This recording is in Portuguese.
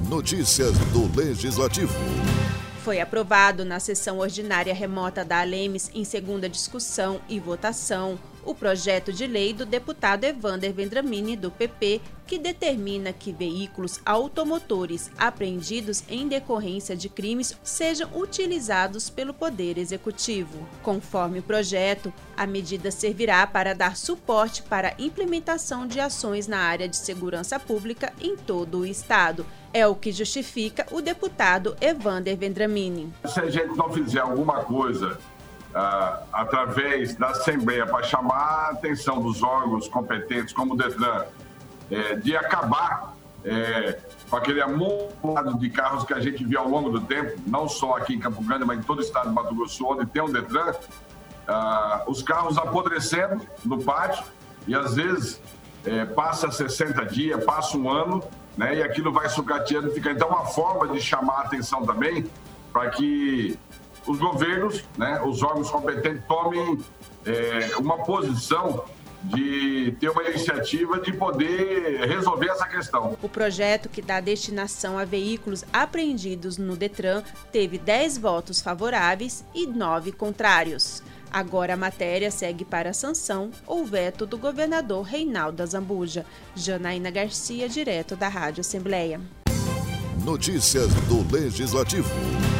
Notícias do Legislativo. Foi aprovado na sessão ordinária remota da ALEMES em segunda discussão e votação o projeto de lei do deputado Evander Vendramini, do PP, que determina que veículos automotores apreendidos em decorrência de crimes sejam utilizados pelo Poder Executivo. Conforme o projeto, a medida servirá para dar suporte para a implementação de ações na área de segurança pública em todo o Estado. É o que justifica o deputado Evander Vendramini. Se a gente não fizer alguma coisa através da Assembleia para chamar a atenção dos órgãos competentes, como o Detran, de acabar com aquele amontoado de carros que a gente viu ao longo do tempo, não só aqui em Campo Grande, mas em todo o estado de Mato Grosso, onde tem um Detran, os carros apodrecendo no pátio e às vezes passa 60 dias, passa um ano, né, e aquilo vai sucateando e fica. Então, uma forma de chamar a atenção também para que os governos, né, os órgãos competentes tomem uma posição de ter uma iniciativa de poder resolver essa questão. O projeto, que dá destinação a veículos apreendidos no Detran, teve 10 votos favoráveis e 9 contrários. Agora a matéria segue para a sanção ou veto do governador Reinaldo Azambuja. Janaína Garcia, direto da Rádio Assembleia. Notícias do Legislativo.